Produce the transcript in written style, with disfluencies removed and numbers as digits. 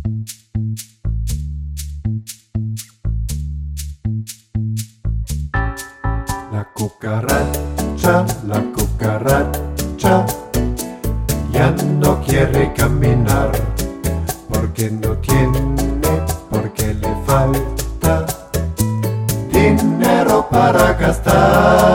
La cucaracha ya no quiere caminar porque no tiene, porque le falta dinero para gastar.